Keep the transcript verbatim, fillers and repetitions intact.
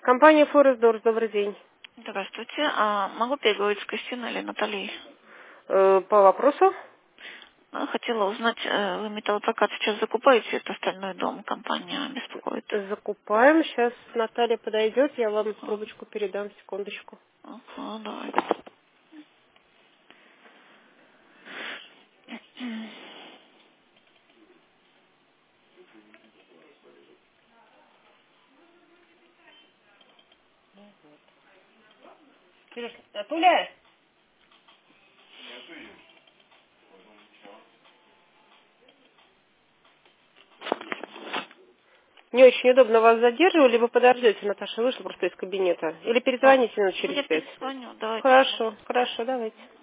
Компания Форест Дорс, добрый день. Здравствуйте. А могу переговорить с Кристиной или Натальей? Э, по вопросу? А, Хотела узнать, э, вы металлопрокат сейчас закупаете, это остальной дом, компания беспокоит. Закупаем. Сейчас Наталья подойдет, я вам Ага, трубочку передам, секундочку. ага, давай. Сереж, Натуля! Не очень удобно вас задерживаю, либо подождете, Наташа вышла просто из кабинета. Или А, перезвоните минут ну, через я пять. перезвоню, давайте. Хорошо, хорошо, давайте.